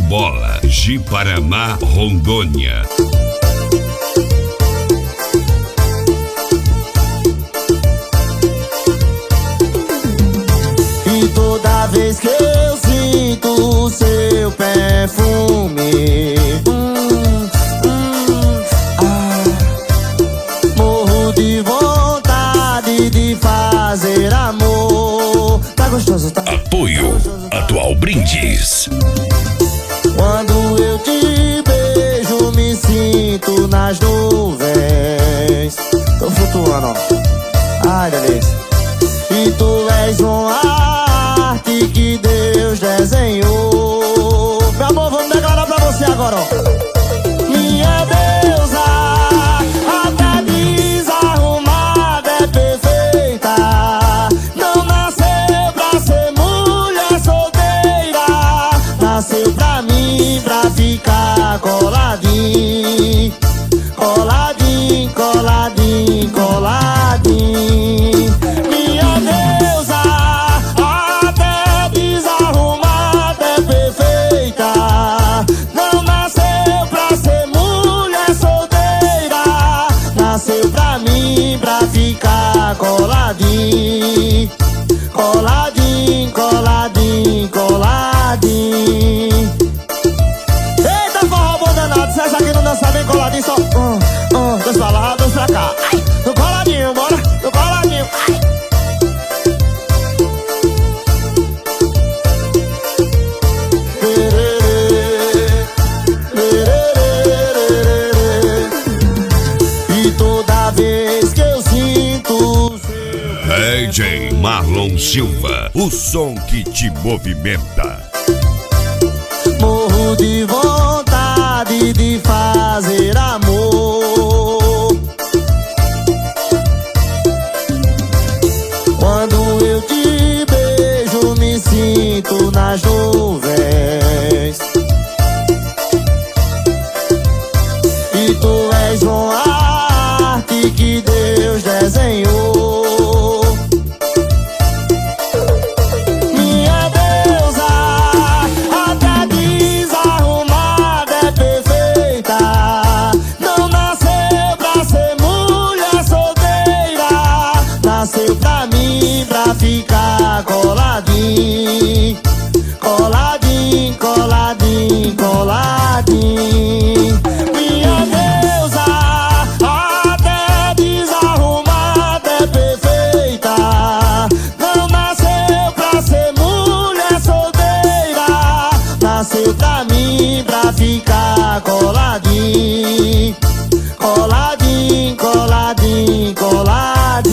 Bola, Ji-Paraná, Rondônia. E toda vez que eu sinto o seu perfume, morro de vontade de fazer amor. Tá gostoso, tá? Apoio Atual Brindes. Quando eu te beijo, me sinto nas nuvens. Tô flutuando, ó. Ai, delícia. E tu és uma arte que Deus desenhou. Meu amor, vamos declarar pra você agora, ó. Minha deusa, até desarrumada é perfeita. Não nasceu pra ser mulher solteira. Nasceu pra mim, pra ficar coladinho. Coladinho, coladinho, coladinho. Minha deusa, até desarrumada é perfeita. Não nasceu pra ser mulher solteira. Nasceu pra mim, pra ficar coladinho. Coladinho, coladinho, coladinho. Eita, forró bom danado. Se essa aqui não dança bem coladinho, só dois pra lá, dois pra cá. Ai, no coladinho, bora, no coladinho. Ai. E toda vez que eu sinto DJ Marlon Silva, o som que te movimenta. morro de vontade de fazer amor. Quando eu te beijo, me sinto nas nuvens. E tu és uma arte que Deus desenhou. Minha deusa, até desarrumada é perfeita. Não nasceu pra ser mulher solteira. Nasceu pra mim, pra ficar coladinho. Coladinho, coladinho, coladinho. Minha deusa, até desarrumada é perfeita. Não nasceu pra ser mulher solteira. Nasceu pra mim, pra ficar coladinho. Coladinho, coladinho, coladinho.